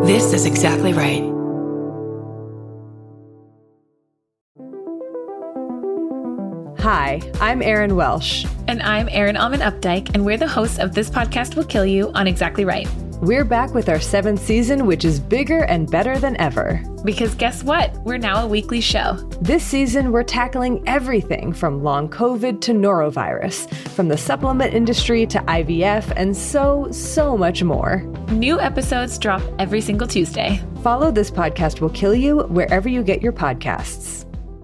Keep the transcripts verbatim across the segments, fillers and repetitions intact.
This is exactly right. Hi, I'm Erin Welsh. And I'm Erin Alman Updike, and we're the hosts of This Podcast Will Kill You on Exactly Right. We're back with our seventh season, which is bigger and better than ever. Because guess what? We're now a weekly show. This season, we're tackling everything from long COVID to norovirus, from the supplement industry to I V F, and so, so much more. New episodes drop every single Tuesday. Follow This Podcast Will Kill You wherever you get your podcasts.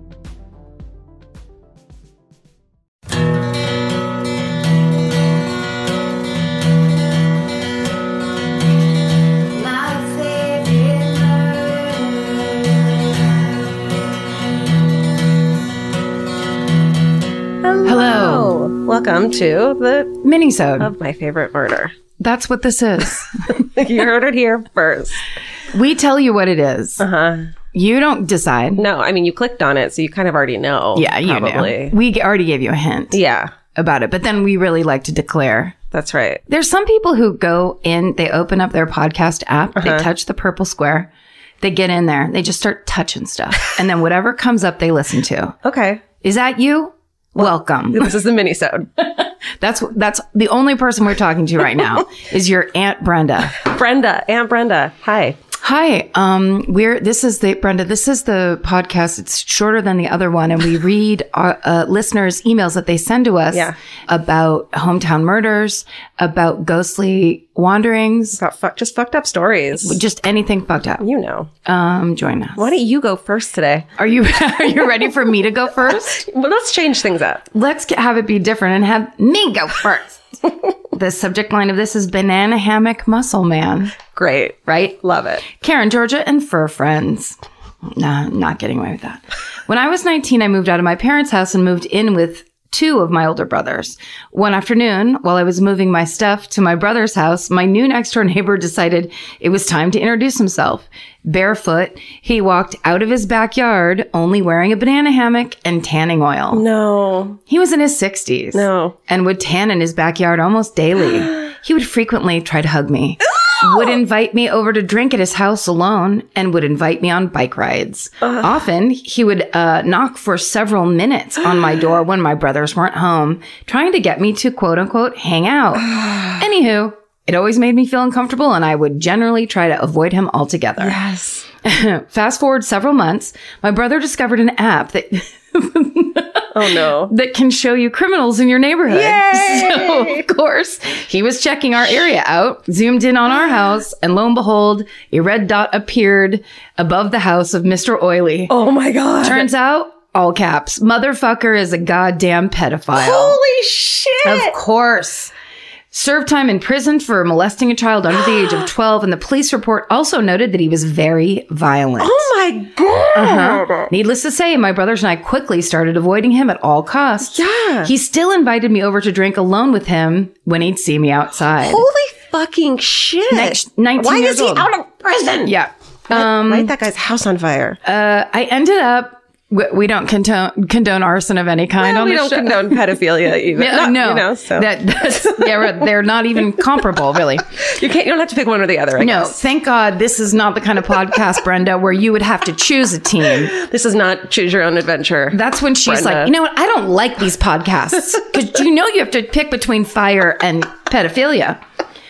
Hello. Welcome to the Minisode of My Favorite Murder. That's what this is. You heard it here first. We tell you what it is. Uh-huh. You don't decide. No, I mean, you clicked on it, so you kind of already know. Yeah, you probably. know. We already gave you a hint Yeah, about it, but then we really like to declare. that's right. There's some people who go in, they open up their podcast app, Uh-huh. they touch the purple square, they get in there, they just start touching stuff. And then whatever comes up, they listen to. Okay. Is that you? Welcome. This is the minisode. That's that's the only person we're talking to right now is your Aunt Brenda. Brenda, Aunt Brenda. Hi. Hi. Um, we're, this is the, Brenda, this is the podcast. It's shorter than the other one. And we read our uh, listeners' emails that they send to us Yeah. about hometown murders, about ghostly wanderings, Got fuck, just fucked up stories. just anything fucked up. You know. Um, join us. Why don't you go first today? Are you, are you ready for me to go first? Well, let's change things up. Let's get, have it be different and have me go first. The subject line of this is Banana Hammock Muscle Man, Great. right? Love it. Karen, Georgia, and fur friends. Nah, not getting away with that. When I was nineteen, I moved out of my parents' house and moved in with two of my older brothers. One afternoon, while I was moving my stuff to my brother's house, my new next-door neighbor decided it was time to introduce himself. Barefoot, he walked out of his backyard, only wearing a banana hammock and tanning oil. No. He was in his sixties. No. And would tan in his backyard almost daily. He would frequently try to hug me. Would invite me over to drink at his house alone and would invite me on bike rides. Ugh. Often, he would uh, knock for several minutes on my door when my brothers weren't home, trying to get me to quote-unquote hang out. Anywho, it always made me feel uncomfortable and I would generally try to avoid him altogether. Yes. Fast forward several months, my brother discovered an app that... Oh, no. that can show you criminals in your neighborhood. Yay! So, of course, he was checking our area out, zoomed in on our house, and lo and behold, a red dot appeared above the house of Mister Oily. Oh, my God. Turns out, all caps, motherfucker is a goddamn pedophile. Holy shit. Of course. Served time in prison for molesting a child under the age of twelve, and the police report also noted that he was very violent. Oh, my God. Uh-huh. Needless to say, my brothers and I quickly started avoiding him at all costs. Yeah. He still invited me over to drink alone with him when he'd see me outside. Holy fucking shit. Next- nineteen Why years is he old. out of prison? Yeah. Um, Light that guy's house on fire. Uh, I ended up, we, we don't condone, condone arson of any kind Well, on we this don't show. condone pedophilia even. Yeah, Not, no, You know, so. that, that's, yeah, right, they're not even comparable, really. you can't. You don't have to pick one or the other, I No, guess. thank God this is not the kind of podcast, Brenda, where you would have to choose a team. This is not choose your own adventure. That's when she's Brenda. like, you know what? I don't like these podcasts because you know you have to pick between fire and pedophilia.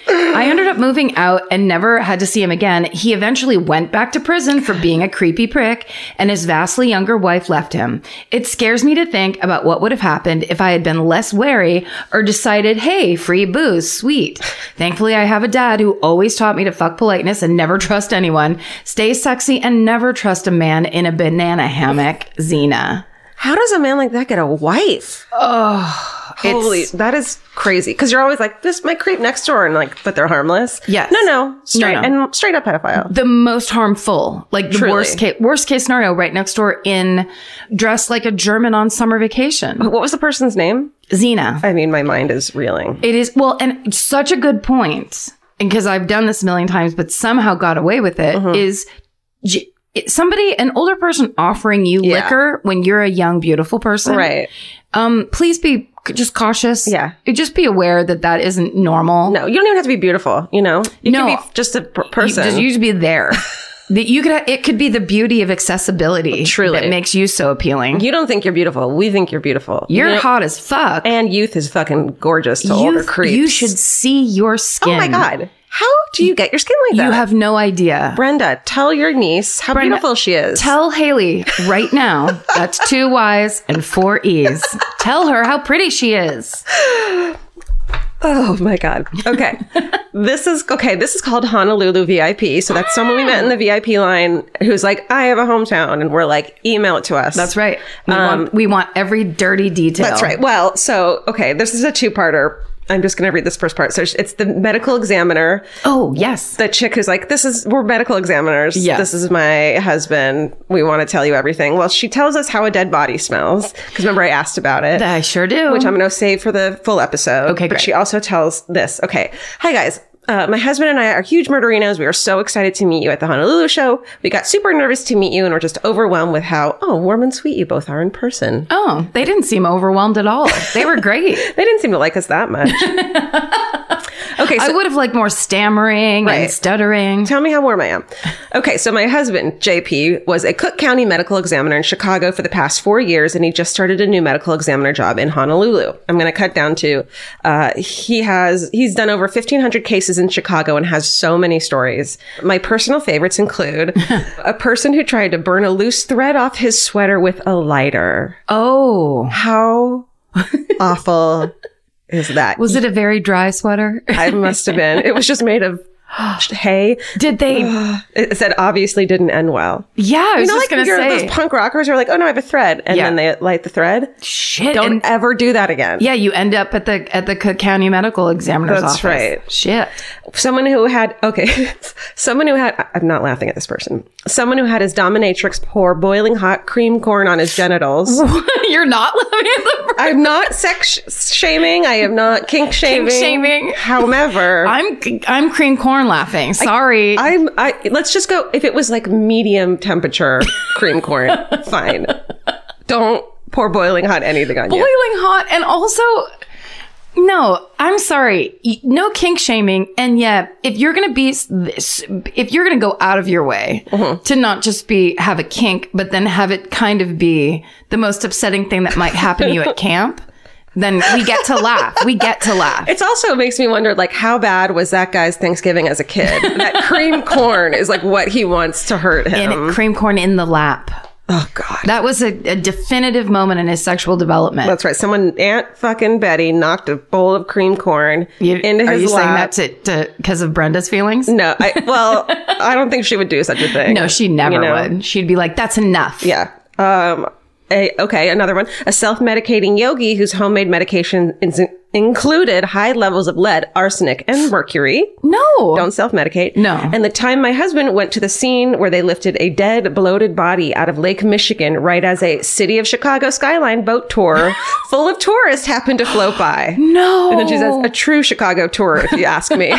I ended up moving out and never had to see him again. He eventually went back to prison for being a creepy prick, and his vastly younger wife left him. It scares me to think about what would have happened if I had been less wary or decided, hey, free booze, sweet. Thankfully, I have a dad who always taught me to fuck politeness and never trust anyone, stay sexy, and never trust a man in a banana hammock. Xena. How does a man like that get a wife? Oh, Holy, it's, that is crazy. Because you're always like, this might creep next door, and like, but they're harmless. Yes. No, no, straight No, no. and straight up pedophile. the most harmful, like the Truly. worst case, worst case scenario, right next door in dressed like a German on summer vacation. What was the person's name? Xena. I mean, my mind is reeling. It is, well, and such a good point, and because I've done this a million times, but somehow got away with it, Mhm. is j- somebody, an older person offering you Yeah. liquor when you're a young, beautiful person. Right. Um, please be just cautious. Yeah. Just be aware that that isn't normal. No, you don't even have to be beautiful, you know? You No. can be just a per- person. You, just, you just be there. That you could, it could be the beauty of accessibility Truly. that makes you so appealing. You don't think you're beautiful. We think you're beautiful. You're You know? hot as fuck. And youth is fucking gorgeous to older you, creeps. you should see your skin. Oh my God. How do you get your skin like that? You have no idea. Brenda, tell your niece how Brenda, beautiful she is. Tell Haley right now. That's two Y's and four E's. Tell her how pretty she is. Oh my God. Okay. This is, okay, this is called Honolulu V I P. So that's someone we met in the V I P line who's like, I have a hometown. And we're like, email it to us. That's right. We, Um, want, we want every dirty detail. That's right. Well, so, okay, this is a two-parter. I'm just going to read this first part. So it's the medical examiner. Oh, yes. The chick who's like, this is, we're medical examiners. Yes. This is my husband. We want to tell you everything. Well, she tells us how a dead body smells. Because remember, I asked about it. I sure do. Which I'm going to save for the full episode. Okay, But great. she also tells this. Okay. Hi, guys. Uh, my husband and I are huge murderinos. We are so excited to meet you at the Honolulu show. We got super nervous to meet you and we're just overwhelmed with how, oh, warm and sweet you both are in person. Oh, they didn't seem overwhelmed at all. They were great. They didn't seem to like us that much. Okay, so I would have liked more stammering Right. and stuttering. tell me how warm I am. Okay, so my husband, J P, was a Cook County medical examiner in Chicago for the past four years, and he just started a new medical examiner job in Honolulu. I'm going to cut down to, uh, he has, he's done over fifteen hundred cases in Chicago and has so many stories. My personal favorites include a person who tried to burn a loose thread off his sweater with a lighter. Oh. How awful is that? Was it a very dry sweater? I must have been. It was just made of hay. Did they? It said obviously didn't end well. Yeah, I was You know, just like going to you're say. those punk rockers who are like, oh no, I have a thread. And Yeah. then they light the thread. Shit. Don't and- ever do that again. yeah, you end up at the at the Cook County Medical Examiner's That's office. right. Shit. Someone who had, okay, someone who had, I'm not laughing at this person. Someone who had his dominatrix pour boiling hot cream corn on his genitals. You're not laughing at the I'm not sex shaming. I am not kink shaming. shaming. However, I'm I'm cream corn laughing. Sorry. I'm, I, let's just go, if it was like medium temperature cream corn, fine. Don't pour boiling hot anything on you. Boiling hot, and also no, I'm sorry. Y- No kink shaming. And yet, if you're going to be this, if you're going to go out of your way Mm-hmm. to not just be, have a kink, but then have it kind of be the most upsetting thing that might happen to you at camp, then we get to laugh. We get to laugh. It also makes me wonder, like, how bad was that guy's Thanksgiving as a kid? That cream corn is like what he wants to hurt him. And cream corn in the lap. Oh God, That was a, a definitive moment in his sexual development. that's right. Someone, Aunt fucking Betty, knocked a bowl of cream corn You- into are his you saying lap. that to because of Brenda's feelings? No, I well, I don't think she would do such a thing. No, she never You know? would. She'd be like, "That's enough." Yeah. Um. A, okay, another one. A self-medicating yogi whose homemade medication is included high levels of lead, arsenic, and mercury. No. Don't self-medicate. No. And the time my husband went to the scene where they lifted a dead, bloated body out of Lake Michigan right as a City of Chicago skyline boat tour full of tourists happened to float by. No. And then she says, a true Chicago tour, if you ask me.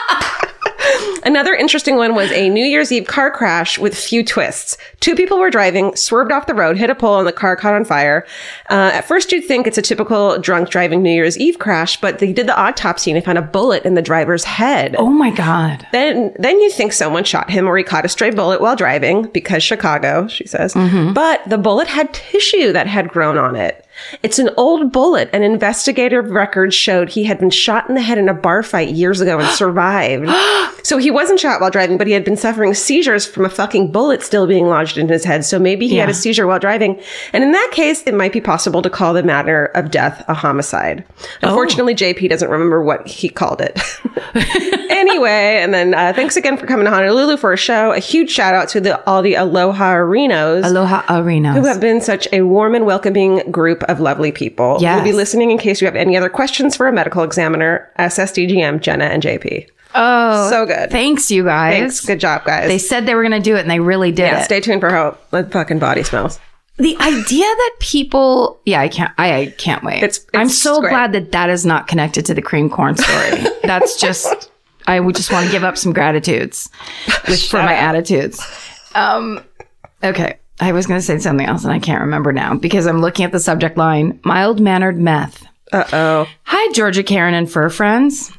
Another interesting one was a New Year's Eve car crash with few twists. Two people were driving, swerved off the road, hit a pole, and the car caught on fire. Uh, at first, you'd think it's a typical drunk driving New Year's Eve crash, but they did the autopsy and they found a bullet in the driver's head. Oh my God. Then, then you think someone shot him or he caught a stray bullet while driving because Chicago, she says. But the bullet had tissue that had grown on it. It's an old bullet, and investigative records showed he had been shot in the head in a bar fight years ago and survived. So he wasn't shot while driving, but he had been suffering seizures from a fucking bullet still being lodged in his head. So maybe he Yeah. had a seizure while driving. And in that case, it might be possible to call the matter of death a homicide. Unfortunately, J P doesn't remember what he called it. Anyway, and then uh, thanks again for coming to Honolulu for a show. A huge shout out to the all the Aloha Arenos. Aloha Arenas. Who have been such a warm and welcoming group of lovely people. Yes. We'll be listening in case you have any other questions for a medical examiner. S S D G M, Jenna, and J P. Oh, So good. Thanks, you guys. Thanks. Good job, guys. They said they were going to do it, and they really did yeah, it. stay tuned for how the fucking body smells. The idea that people, yeah, I can't, I, I can't wait. It's- I'm it's so great. glad that that is not connected to the cream corn story. That's just, I would just want to give up some gratitudes with, for my attitudes. Um, okay. I was going to say something else and I can't remember now because I'm looking at the subject line, mild mannered meth. Uh-oh. Hi, Georgia, Karen, and fur friends.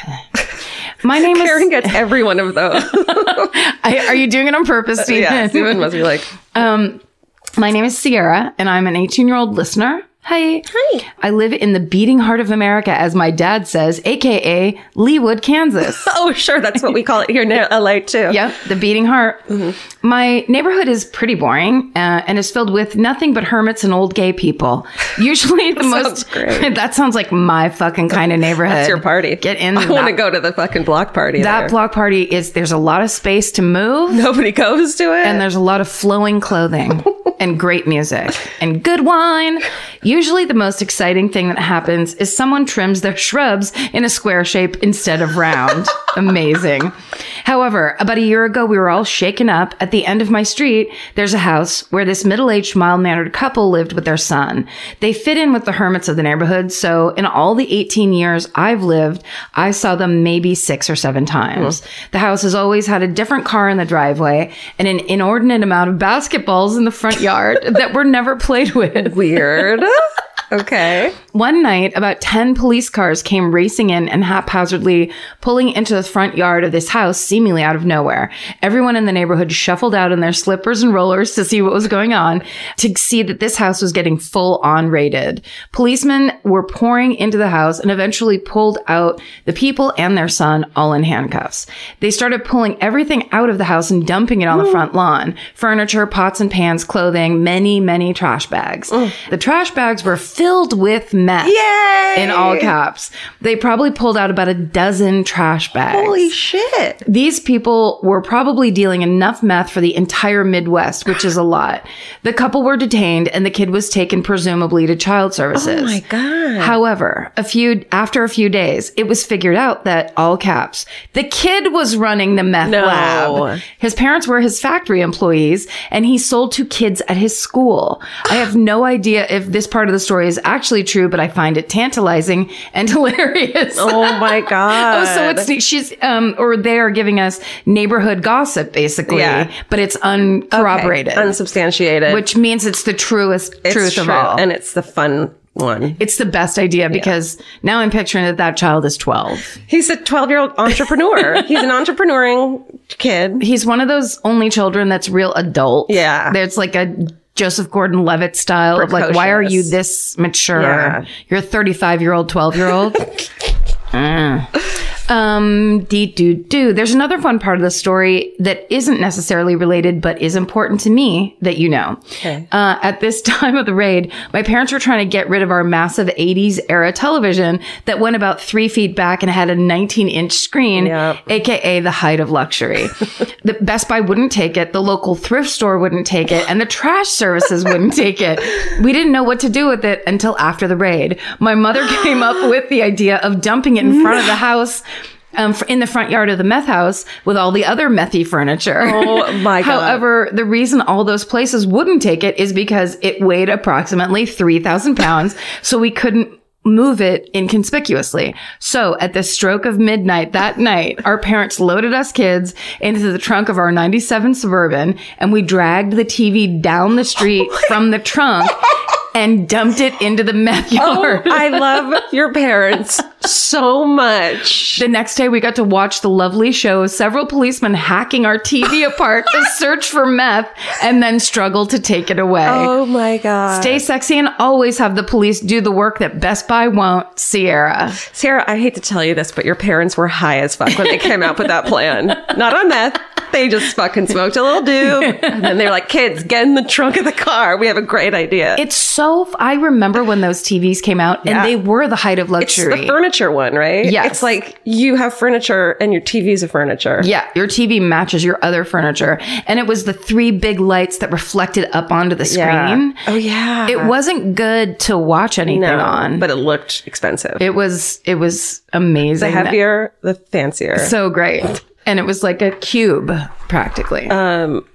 My name Karen is... gets every one of those. I, are you doing it on purpose, Stephen? Yeah, Stephen must be like... Um, my name is Sierra, and I'm an eighteen-year-old listener. Hi. Hi. I live in the beating heart of America, as my dad says, a k a. Leawood, Kansas. Oh, sure. That's what we call it here in L A, too. Yep, the beating heart. Mm-hmm. My neighborhood is pretty boring uh, and is filled with nothing but hermits and old gay people. Usually the most... Great. That sounds like my fucking kind of neighborhood. That's your party. Get in. I want to go to the fucking block party That there. block party is... There's a lot of space to move. Nobody goes to it. And there's a lot of flowing clothing and great music and good wine. Usually the most exciting thing that happens is someone trims their shrubs in a square shape instead of round. Amazing. However, about a year ago, we were all shaken up. At the end of my street, there's a house where this middle-aged, mild-mannered couple lived with their son. They fit in with the hermits of the neighborhood, so in all the eighteen years I've lived, I saw them maybe six or seven times. Mm. The house has always had a different car in the driveway and an inordinate amount of basketballs in the front yard that were never played with. Weird. Okay. One night, about ten police cars came racing in and haphazardly pulling into the front yard of this house, seemingly out of nowhere. Everyone in the neighborhood shuffled out in their slippers and rollers to see what was going on, to see that this house was getting full-on raided. Policemen were pouring into the house and eventually pulled out the people and their son, all in handcuffs. They started pulling everything out of the house and dumping it on the front lawn. Furniture, pots and pans, clothing, many, many trash bags. Mm. The trash bags were filled with meth. Yay! In all caps. They probably pulled out about a dozen trash bags. Holy shit. These people were probably dealing enough meth for the entire Midwest, which is a lot. The couple were detained and the kid was taken presumably to child services. Oh my God. However, a few after a few days, it was figured out that, all caps, the kid was running the meth no. lab. His parents were his factory employees and he sold to kids at his school. I have no idea if this part of the story is actually true, but I find it tantalizing and hilarious. Oh my God. Oh, so it's, she's, um, or they are giving us neighborhood gossip, basically, yeah. but it's uncorroborated. Okay. Unsubstantiated. Which means it's the truest it's truth true. of all. And it's the fun one. It's the best idea because yeah. now I'm picturing that that child is twelve. He's a twelve-year-old entrepreneur. He's an entrepreneuring kid. He's one of those only children that's real adult. Yeah. There's like a Joseph Gordon-Levitt style Precocious. of like, why are you this mature? Yeah. You're a thirty-five-year-old, twelve-year-old. mm. Um, dee doo doo. There's another fun part of the story that isn't necessarily related, but is important to me that you know. Okay. Uh, at this time of the raid, my parents were trying to get rid of our massive eighties era television that went about three feet back and had a nineteen inch screen, yep. A K A the height of luxury. The Best Buy wouldn't take it. The local thrift store wouldn't take it. And the trash services wouldn't take it. We didn't know what to do with it until after the raid. My mother came up with the idea of dumping it in front of the house. Um, in the front yard of the meth house with all the other methy furniture. Oh my God. However, the reason all those places wouldn't take it is because it weighed approximately three thousand pounds. So we couldn't move it inconspicuously. So at the stroke of midnight that night, our parents loaded us kids into the trunk of our ninety-seven Suburban and we dragged the T V down the street oh from the trunk and dumped it into the meth yard. Oh, I love your parents so much. The next day, we got to watch the lovely show of several policemen hacking our T V apart to search for meth and then struggle to take it away. Oh my God. Stay sexy and always have the police do the work that Best Buy won't. Sierra. Sierra, I hate to tell you this, but your parents were high as fuck when they came out with that plan. Not on meth. They just fucking smoked a little doob. And then they're like, kids, get in the trunk of the car. We have a great idea. It's so, I remember when those T Vs came out and yeah. they were the height of luxury. It's the furniture one, right? Yes. It's like you have furniture and your T V's a furniture. Yeah. Your T V matches your other furniture. And it was the three big lights that reflected up onto the screen. Yeah. Oh, yeah. It wasn't good to watch anything no, on. But it looked expensive. It was, it was amazing. The heavier, the fancier. So great. And it was like a cube, practically. Um,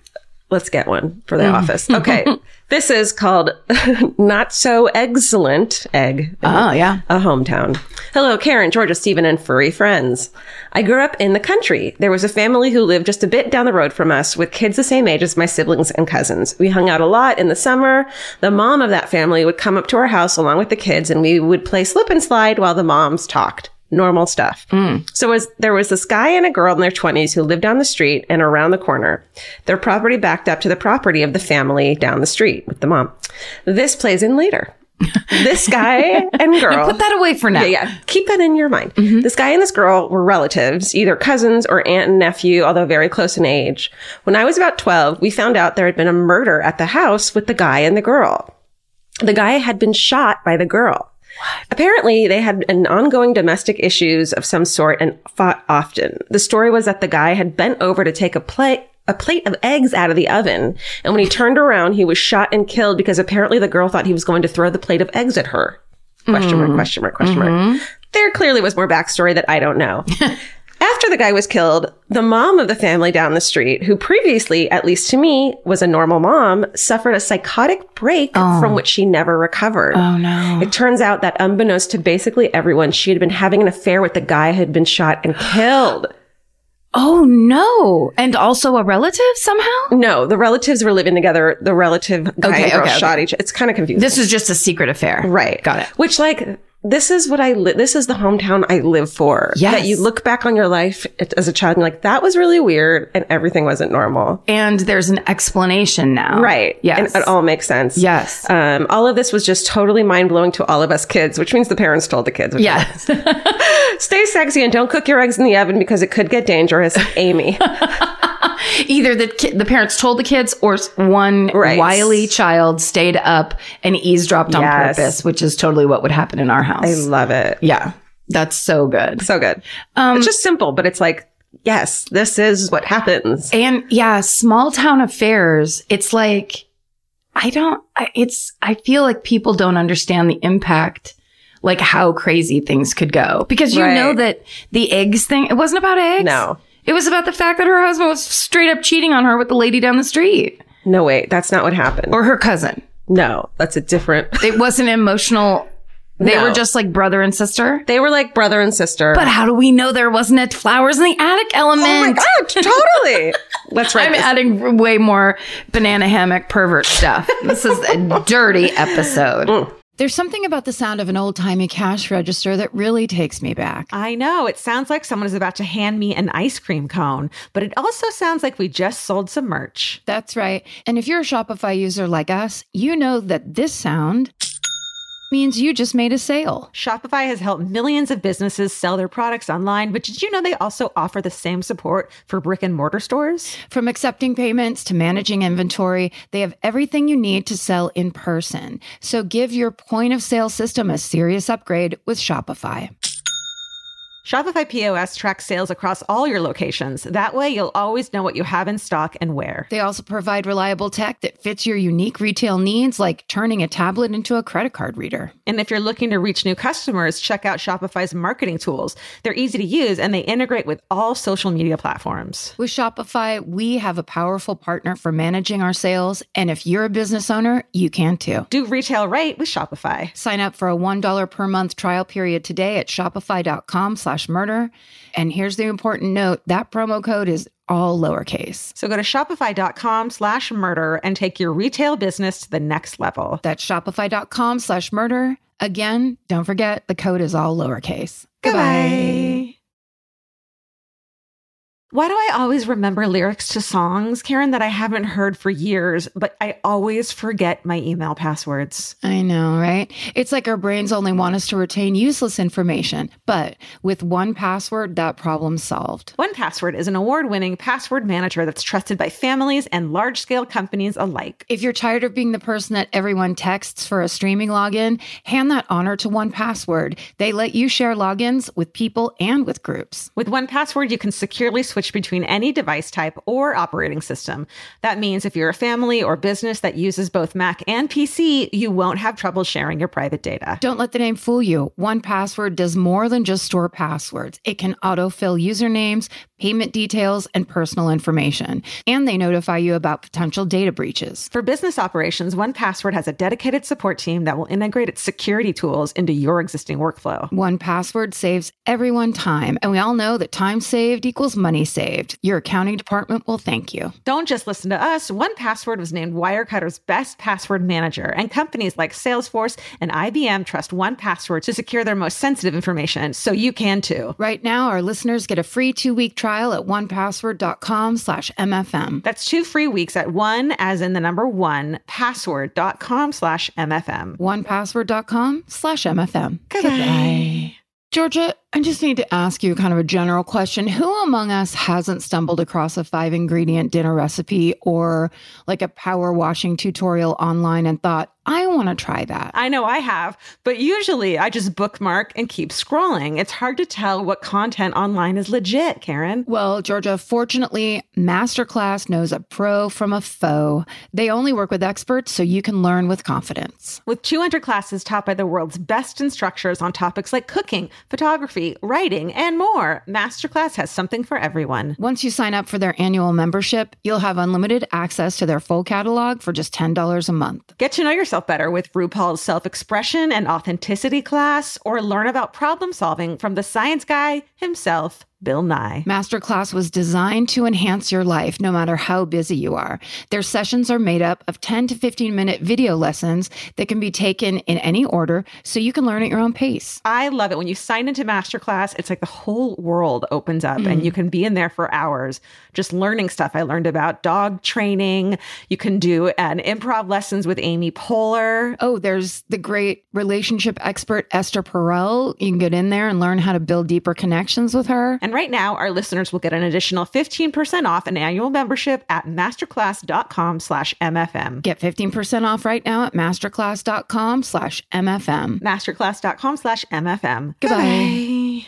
let's get one for the mm. office. Okay. This is called Not So Excellent Egg. Oh, yeah. A hometown. Hello, Karen, Georgia, Stephen, and furry friends. I grew up in the country. There was a family who lived just a bit down the road from us with kids the same age as my siblings and cousins. We hung out a lot in the summer. The mom of that family would come up to our house along with the kids, and we would play slip and slide while the moms talked. Normal stuff. Mm. So was, there was this guy and a girl in their twenties who lived down the street and around the corner. Their property backed up to the property of the family down the street with the mom. This plays in later. This guy and girl. Put that away for now. Yeah, yeah. Keep that in your mind. Mm-hmm. This guy and this girl were relatives, either cousins or aunt and nephew, although very close in age. When I was about twelve, we found out there had been a murder at the house with the guy and the girl. The guy had been shot by the girl. What? Apparently, they had an ongoing domestic issues of some sort and fought often. The story was that the guy had bent over to take a plate a plate of eggs out of the oven, and when he turned around, he was shot and killed because apparently the girl thought he was going to throw the plate of eggs at her. Question mark, question mark, question mm-hmm. mark. There clearly was more backstory that I don't know. After the guy was killed, the mom of the family down the street, who previously, at least to me, was a normal mom, suffered a psychotic break oh. from which she never recovered. Oh, no. It turns out that unbeknownst to basically everyone, she had been having an affair with the guy who had been shot and killed. Oh, no. And also a relative somehow? No, the relatives were living together. The relative guy okay, and girl okay, shot okay. each. It's kind of confusing. This is just a secret affair. Right. Got it. Which, like, this is what I li- this is the hometown I live for. Yes. That you look back on your life as a child and like, that was really weird and everything wasn't normal. And there's an explanation now. Right. Yes. And it all makes sense. Yes. Um, all of this was just totally mind-blowing to all of us kids, which means the parents told the kids. Yes. Stay sexy and don't cook your eggs in the oven because it could get dangerous. Amy. Either the ki- the parents told the kids or one right. wily child stayed up and eavesdropped on yes. purpose, which is totally what would happen in our house. I love it. Yeah. That's so good. So good. Um, it's just simple, but it's like, yes, this is what happens. And yeah, small town affairs. It's like, I don't, I, it's, I feel like people don't understand the impact, like how crazy things could go. Because you right. know that the eggs thing, it wasn't about eggs. No. It was about the fact that her husband was straight up cheating on her with the lady down the street. No, wait, that's not what happened. Or her cousin. No, that's a different. It wasn't emotional. They no. were just like brother and sister. They were like brother and sister. But how do we know there wasn't a flowers in the attic element? Oh my God, totally. Let's write I'm this. adding way more banana hammock pervert stuff. This is a dirty episode. Mm. There's something about the sound of an old-timey cash register that really takes me back. I know. It sounds like someone is about to hand me an ice cream cone, but it also sounds like we just sold some merch. That's right. And if you're a Shopify user like us, you know that this sound means you just made a sale. Shopify has helped millions of businesses sell their products online, but did you know they also offer the same support for brick and mortar stores? From accepting payments to managing inventory, they have everything you need to sell in person. So give your point of sale system a serious upgrade with Shopify. Shopify P O S tracks sales across all your locations. That way, you'll always know what you have in stock and where. They also provide reliable tech that fits your unique retail needs, like turning a tablet into a credit card reader. And if you're looking to reach new customers, check out Shopify's marketing tools. They're easy to use, and they integrate with all social media platforms. With Shopify, we have a powerful partner for managing our sales. And if you're a business owner, you can too. Do retail right with Shopify. Sign up for a one dollar per month trial period today at shopify.com slash murder. And here's the important note. That promo code is all lowercase. So go to shopify.com slash murder and take your retail business to the next level. That's shopify.com slash murder. Again, don't forget the code is all lowercase. Goodbye. Why do I always remember lyrics to songs, Karen, that I haven't heard for years, but I always forget my email passwords? I know, right? It's like our brains only want us to retain useless information. But with one Password, that problem's solved. one Password is an award-winning password manager that's trusted by families and large-scale companies alike. If you're tired of being the person that everyone texts for a streaming login, hand that honor to one Password. They let you share logins with people and with groups. With one Password, you can securely switch between any device type or operating system. That means if you're a family or business that uses both Mac and P C, you won't have trouble sharing your private data. Don't let the name fool you. one Password does more than just store passwords. It can autofill usernames, payment details, and personal information. And they notify you about potential data breaches. For business operations, one Password has a dedicated support team that will integrate its security tools into your existing workflow. one Password saves everyone time, and we all know that time saved equals money saved. Your accounting department will thank you. Don't just listen to us. one Password was named Wirecutter's best password manager, and companies like Salesforce and I B M trust one Password to secure their most sensitive information, so you can too. Right now, our listeners get a free two-week trial at one password dot com slash M F M. That's two free weeks at one, as in the number one, password dot com slash M F M. one password dot com slash M F M. Goodbye. Georgia, I just need to ask you kind of a general question. Who among us hasn't stumbled across a five ingredient dinner recipe or like a power washing tutorial online and thought, I want to try that? I know I have, but usually I just bookmark and keep scrolling. It's hard to tell what content online is legit, Karen. Well, Georgia, fortunately, Masterclass knows a pro from a foe. They only work with experts so you can learn with confidence. With two hundred classes taught by the world's best instructors on topics like cooking, photography, writing, and more, Masterclass has something for everyone. Once you sign up for their annual membership, you'll have unlimited access to their full catalog for just ten dollars a month. Get to know yourself better with RuPaul's self-expression and authenticity class, or learn about problem solving from the science guy himself, Bill Nye. Masterclass was designed to enhance your life no matter how busy you are. Their sessions are made up of ten to fifteen minute video lessons that can be taken in any order so you can learn at your own pace. I love it. When you sign into Masterclass, it's like the whole world opens up Mm. and you can be in there for hours just learning stuff. I learned about dog training. You can do an improv lessons with Amy Poehler. Oh, there's the great relationship expert Esther Perel. You can get in there and learn how to build deeper connections with her. And right now, our listeners will get an additional fifteen percent off an annual membership at masterclass dot com slash M F M. Get fifteen percent off right now at masterclass dot com slash M F M. masterclass dot com slash M F M. Goodbye. Goodbye.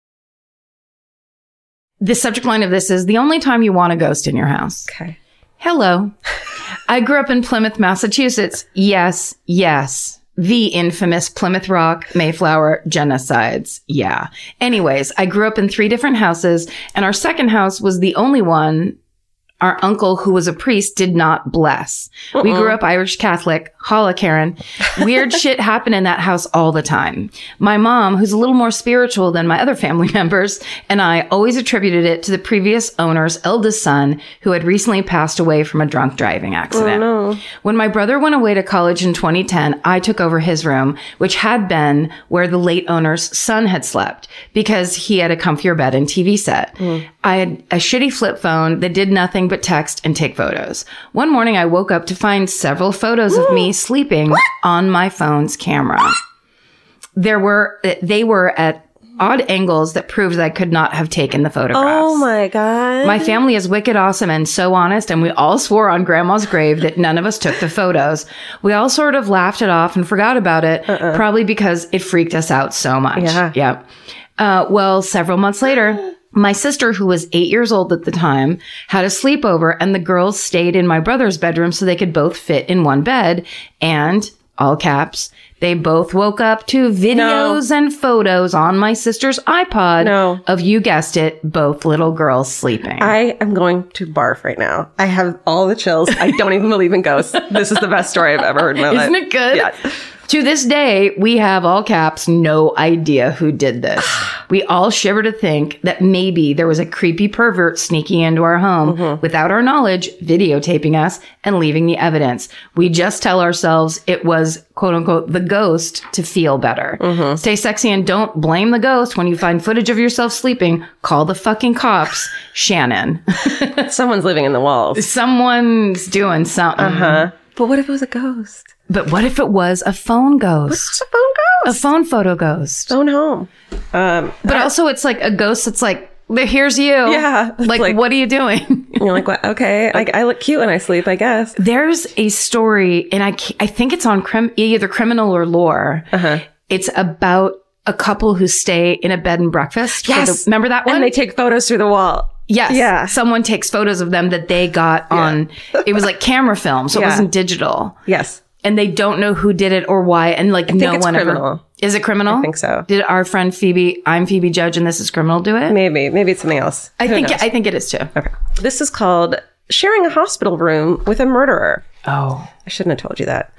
The subject line of this is the only time you want a ghost in your house. Okay. Hello. I grew up in Plymouth, Massachusetts. Yes, yes. The infamous Plymouth Rock, Mayflower genocides. Yeah. Anyways, I grew up in three different houses, and our second house was the only one our uncle, who was a priest, did not bless. Uh-uh. We grew up Irish Catholic. Holla, Karen. Weird shit happened in that house all the time. My mom, who's a little more spiritual than my other family members, and I always attributed it to the previous owner's eldest son, who had recently passed away from a drunk driving accident. Oh, no. When my brother went away to college in twenty ten, I took over his room, which had been where the late owner's son had slept, because he had a comfier bed and T V set. Mm. I had a shitty flip phone that did nothing but text and take photos. One morning, I woke up to find several photos of me sleeping on my phone's camera. There were, they were at odd angles that proved that I could not have taken the photographs. Oh my God. My family is wicked awesome and so honest, and we all swore on Grandma's grave that none of us took the photos. We all sort of laughed it off and forgot about it, uh-uh. probably because it freaked us out so much. Yeah. Yeah. Uh, well, several months later, my sister, who was eight years old at the time, had a sleepover, and the girls stayed in my brother's bedroom so they could both fit in one bed. And, all caps, they both woke up to videos no. and photos on my sister's iPod no. of, you guessed it, both little girls sleeping. I am going to barf right now. I have all the chills. I don't even believe in ghosts. This is the best story I've ever heard in my life. Isn't it good? Yes. To this day, we have, all caps, no idea who did this. We all shiver to think that maybe there was a creepy pervert sneaking into our home mm-hmm. without our knowledge, videotaping us and leaving the evidence. We just tell ourselves it was, quote unquote, the ghost to feel better. Mm-hmm. Stay sexy and don't blame the ghost when you find footage of yourself sleeping. Call the fucking cops. Shannon. Someone's living in the walls. Someone's doing something. Uh-huh. But what if it was a ghost? But what if it was a phone ghost? What's a phone ghost? A phone photo ghost. Phone home. Um, but I, also it's like a ghost that's like, here's you. Yeah. Like, like, what are you doing? You're like, what? Okay. I, I look cute when I sleep, I guess. There's a story, and I, I think it's on crim, either Criminal or Lore. Uh-huh. It's about a couple who stay in a bed and breakfast. Yes. The, remember that one? And they take photos through the wall. Yes. Yeah. Someone takes photos of them that they got on, yeah. It was like camera film, so yeah. It wasn't digital. Yes. and they don't know who did it or why, and like I think no it's one criminal. ever. Is it criminal? I think so. Did our friend Phoebe, I'm Phoebe Judge, and this is criminal, do it? Maybe. Maybe it's something else. I Who think knows? I think it is too. Okay. This is called sharing a hospital room with a murderer. Oh, I shouldn't have told you that.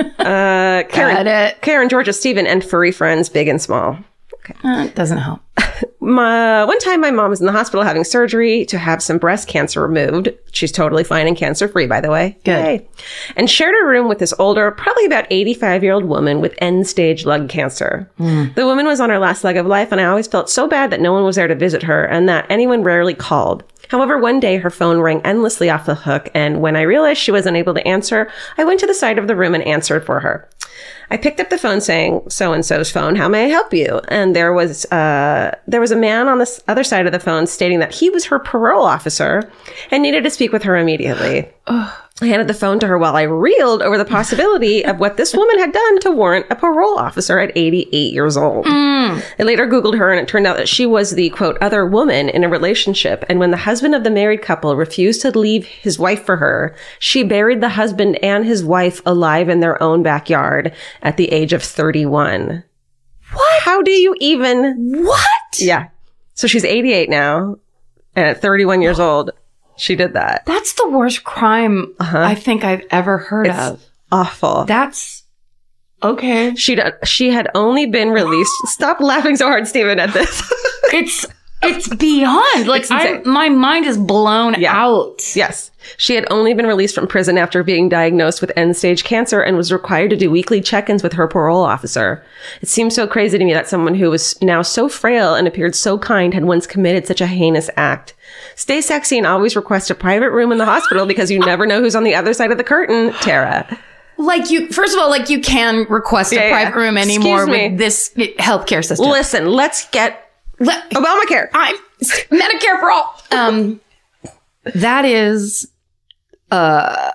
Uh, Karen, Got it. Karen, Georgia, Stephen, and furry friends, big and small. uh, it doesn't help. My, one time my mom was in the hospital having surgery to have some breast cancer removed. She's totally fine and cancer free, by the way. Good. Yay. And shared a room with this older, probably about eighty-five year old woman with end stage lung cancer. Mm. The woman was on her last leg of life, and I always felt so bad that no one was there to visit her and that anyone rarely called. However, one day her phone rang endlessly off the hook, and when I realized she wasn't able to answer, I went to the side of the room and answered for her. I picked up the phone saying, so-and-so's phone, how may I help you? And there was, uh, there was a man on the other side of the phone stating that he was her parole officer and needed to speak with her immediately. I handed the phone to her while I reeled over the possibility of what this woman had done to warrant a parole officer at eighty-eight years old. Mm. I later Googled her, and it turned out that she was the, quote, other woman in a relationship. And when the husband of the married couple refused to leave his wife for her, she buried the husband and his wife alive in their own backyard at the age of thirty-one. What? How do you even... What? Yeah. So she's eighty-eight now, and at thirty-one years old... She did that. That's the worst crime Uh-huh. I think I've ever heard It's of. awful. That's okay. She she had only been released. Stop laughing so hard, Stephen, at this. It's it's beyond. Like It's I, insane. my mind is blown Yeah. out. Yes. She had only been released from prison after being diagnosed with end-stage cancer and was required to do weekly check-ins with her parole officer. It seems so crazy to me that someone who was now so frail and appeared so kind had once committed such a heinous act. Stay sexy and always request a private room in the hospital because you never know who's on the other side of the curtain, Tara. Like you, first of all, like you can request Yeah, a yeah. private room anymore Excuse me. with this healthcare system. Listen, let's get Let- Obamacare. I'm Medicare for all. Um, that is, uh,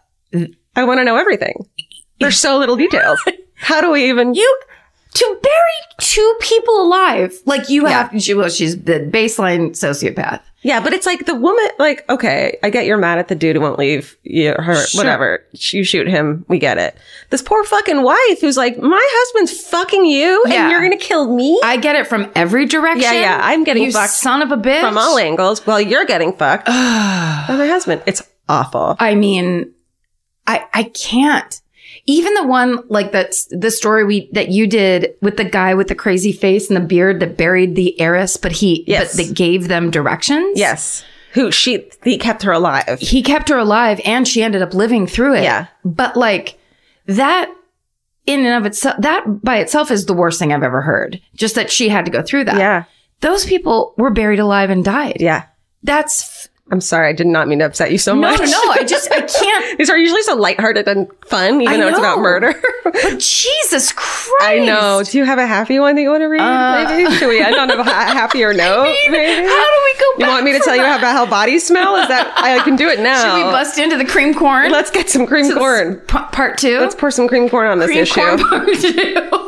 I want to know everything. There's so little details. How do we even... you to bury two people alive. Like you have, she, well, she's the baseline sociopath. Yeah, but it's like the woman, like, okay, I get you're mad at the dude who won't leave you, her, Sure. whatever. You shoot him. We get it. This poor fucking wife who's like, my husband's fucking you Yeah. and you're going to kill me I get it from every direction. Yeah, yeah, I'm getting you fucked son of a bitch. from all angles while you're getting fucked by my husband. It's awful. I mean, I I can't. Even the one like that's the story we that you did with the guy with the crazy face and the beard that buried the heiress, but he Yes. but they gave them directions. Yes. Who she, he kept her alive. He kept her alive and she ended up living through it. Yeah. But like that in and of itself, that by itself is the worst thing I've ever heard. Just that she had to go through that. Yeah. Those people were buried alive and died. Yeah. That's I'm sorry. I did not mean to upset you so no, much. no, no. I just, I can't. These are usually so lighthearted and fun, even I though it's about know. murder. But Jesus Christ. I know. Do you have a happy one that you want to read? Uh, maybe? Should we end on a ha- happier note? maybe? How do we go You back want me to from tell you that? about how bodies smell? Is that I can do it now? Should we bust into the cream corn? Let's get some cream corn. P- part two. Let's pour some cream corn on this cream issue. corn part two.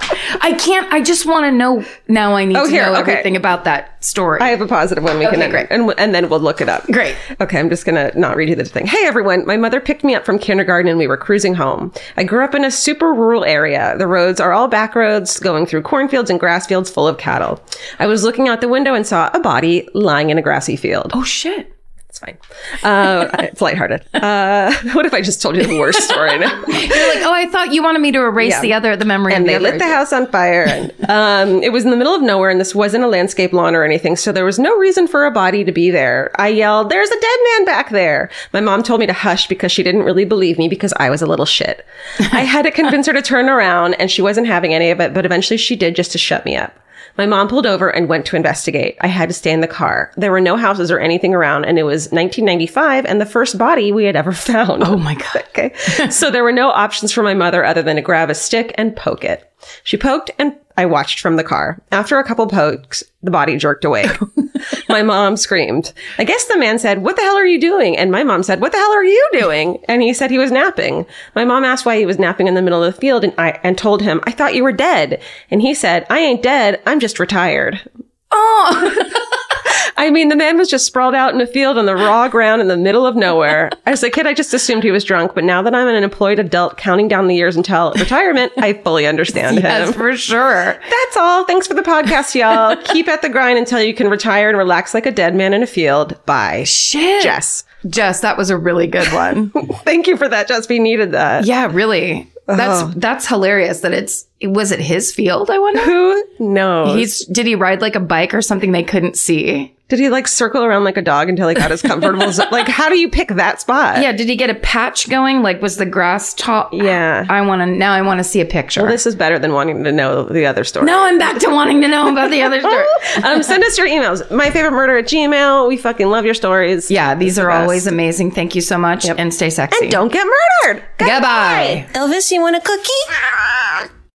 I can't. I just want to know. Now I need Oh, to here, know okay. everything about that story. I have a positive one we Okay, can end, great. and and then we'll look it up. Great. Okay, I'm just gonna not read you the thing. Hey everyone, my mother picked me up from kindergarten and we were cruising home. I grew up in a super rural area. The roads are all back roads going through cornfields and grass fields full of cattle. I was looking out the window and saw a body lying in a grassy field. oh shit. It's fine. Uh, it's lighthearted. Uh, what if I just told you the worst story now? You're like, oh, I thought you wanted me to erase Yeah. the other, the memory. And of the they other lit the house on fire. And, um, it was in the middle of nowhere, and this wasn't a landscape lawn or anything, so there was no reason for a body to be there. I yelled, "There's a dead man back there!" My mom told me to hush because she didn't really believe me because I was a little shit. I had to convince her to turn around, and she wasn't having any of it, but eventually she did just to shut me up. My mom pulled over and went to investigate. I had to stay in the car. There were no houses or anything around, and it was nineteen ninety-five and the first body we had ever found. Oh my God. Okay. So there were no options for my mother other than to grab a stick and poke it. She poked and I watched from the car. After a couple pokes, the body jerked away. My mom screamed. I guess the man said, "What the hell are you doing?" And my mom said, "What the hell are you doing?" And he said he was napping. My mom asked why he was napping in the middle of the field and I and told him, "I thought you were dead." And he said, "I ain't dead. I'm just retired." Oh. I mean, the man was just sprawled out in a field on the raw ground in the middle of nowhere. As a kid, I just assumed he was drunk. But now that I'm an employed adult counting down the years until retirement, I fully understand Yes, him. for sure. That's all. Thanks for the podcast, y'all. Keep at the grind until you can retire and relax like a dead man in a field. Bye. Shit. Jess. Jess, that was a really good one. Thank you for that, Jess. We needed that. Yeah, really. That's Oh. that's hilarious that it's was it his field, I wonder? Who knows? He's did he ride like a bike or something they couldn't see? Did he like circle around like a dog until he got his comfortable zone? Like, how do you pick that spot? Yeah, did he get a patch going? Like was the grass tall? Yeah. I want to now I want to see a picture. Well, this is better than wanting to know the other story. now I'm back to wanting to know about the other story. um, send us your emails. My favorite murder at Gmail. We fucking love your stories. Yeah, these It's are the best. always amazing. Thank you so much and stay sexy. And don't get murdered. Goodbye. Elvis, you want a cookie?